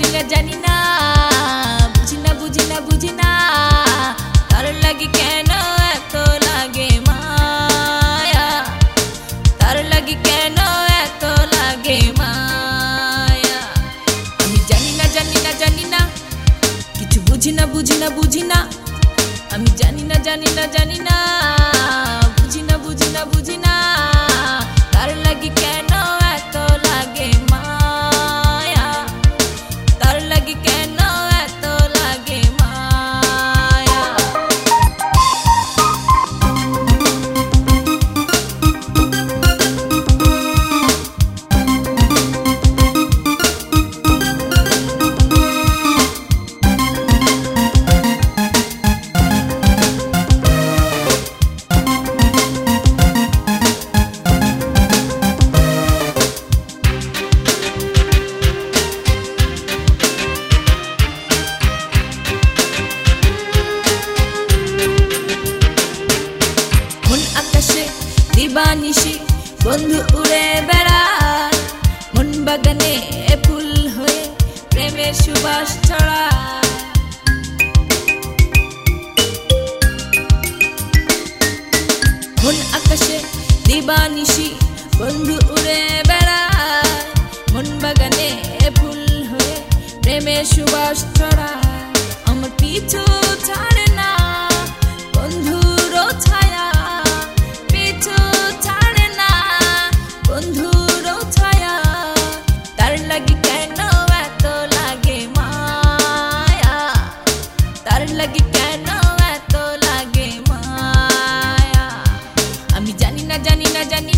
জানি না বুঝি না বুঝি না বুঝি না তার লাগি কেন এত লাগে মায়া তার লাগি কেন এত লাগে মায়া আমি জানি না জানি না জানি না কিছু বুঝি না বুঝি না বুঝি না আমি জানি না জানি না জানি না বুঝি না বুঝি না বুঝি না তার লাগি কেন এত লাগে মায়া তার লাগি কেন এত লাগে মায়া দিবানিশি বন্ধু উড়ে বেড়ায় মন বাগানে ফুল হয়ে প্রেমের সুবাস ছড়ায় মন আকাশে দিবানিশি বন্ধু উড়ে বেড়ায় মন বাগানে ফুল হয়ে প্রেমের সুবাস ছড়ায় আমার পিছু ছাড়ে না বন্ধুর ছায়া লাগি কেন এত লাগে মায়া আমি জানি না জানি না জানি